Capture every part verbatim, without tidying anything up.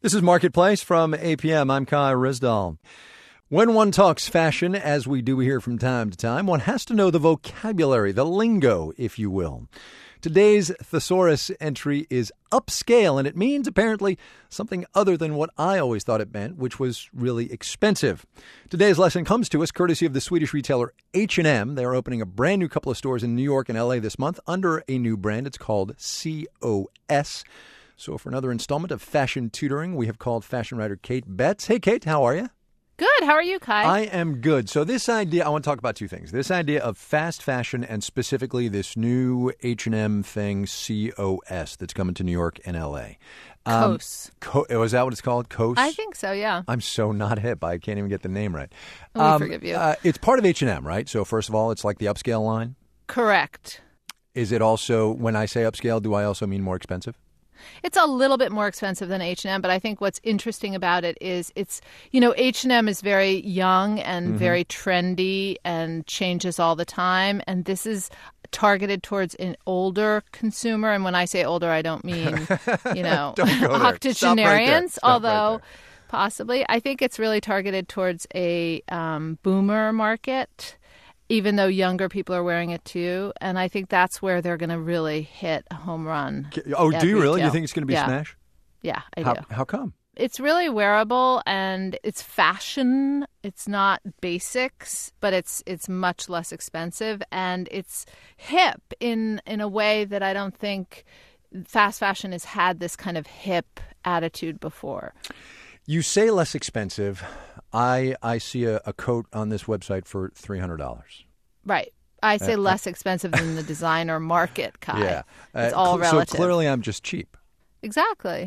This is Marketplace from A P M. I'm Kai Rizdal. When one talks fashion, as we do here from time to time, one has to know the vocabulary, the lingo, if you will. Today's thesaurus entry is upscale, and it means apparently something other than what I always thought it meant, which was really expensive. Today's lesson comes to us courtesy of the Swedish retailer H and M. They're opening a brand new couple of stores in New York and L A this month under a new brand. It's called C O S. So for another installment of Fashion Tutoring, we have called fashion writer Kate Betts. Hey, Kate, how are you? Good. How are you, Kai? I am good. So this idea, I want to talk about two things. This idea of fast fashion and specifically this new H and M thing, C O S, that's coming to New York and L A. Um, Kos. Co- oh, is that what it's called? Kos? I think so, yeah. I'm so not hip. I can't even get the name right. We um, forgive you. Uh, it's part of H and M, right? So first of all, it's like the upscale line. Correct. Is it also, when I say upscale, do I also mean more expensive? It's a little bit more expensive than H and M, but I think what's interesting about it is it's, you know, H and M is very young and mm-hmm. very trendy and changes all the time. And this is targeted towards an older consumer. And when I say older, I don't mean, you know, octogenarians, right although right possibly. I think it's really targeted towards a um, boomer market, even though younger people are wearing it too. And I think that's where they're going to really hit a home run. Oh, do you really? Retail. You think it's going to be yeah. a smash? Yeah, I how, do. How come? It's really wearable and it's fashion. It's not basics, but it's it's much less expensive. And it's hip in, in a way that I don't think fast fashion has had this kind of hip attitude before. You say less expensive. I I see a, a coat on this website for three hundred dollars. Right. I say uh, less expensive than the designer market, Kai. Yeah. Uh, it's all cl- relative. So clearly I'm just cheap. Exactly.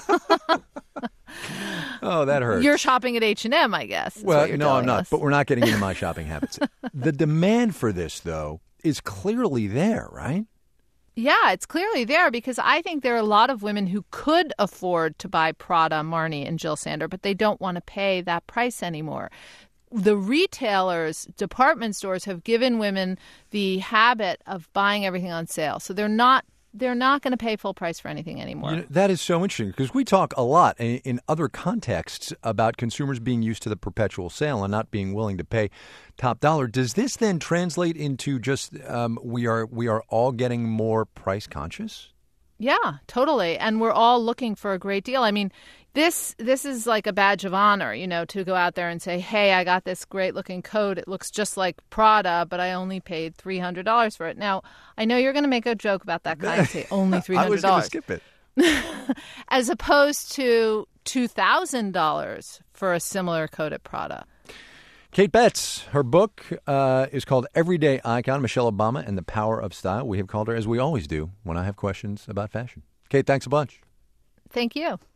Oh, that hurts. You're shopping at H and M, I guess. Well, no, I'm not. Us. But we're not getting into my shopping habits. The demand for this, though, is clearly there, right? Yeah, it's clearly there because I think there are a lot of women who could afford to buy Prada, Marni, and Jil Sander, but they don't want to pay that price anymore. The retailers, department stores have given women the habit of buying everything on sale. So they're not they're not going to pay full price for anything anymore. You know, that is so interesting because we talk a lot in, in other contexts about consumers being used to the perpetual sale and not being willing to pay top dollar. Does this then translate into just um, we are we are all getting more price conscious? Yeah, totally. And we're all looking for a great deal. I mean, this this is like a badge of honor, you know, to go out there and say, hey, I got this great looking coat. It looks just like Prada, but I only paid three hundred dollars for it. Now, I know you're going to make a joke about that guy and say only three hundred dollars. I was going to skip it. As opposed to two thousand dollars for a similar coat at Prada. Kate Betts, her book uh, is called Everyday Icon, Michelle Obama and the Power of Style. We have called her, as we always do, when I have questions about fashion. Kate, thanks a bunch. Thank you.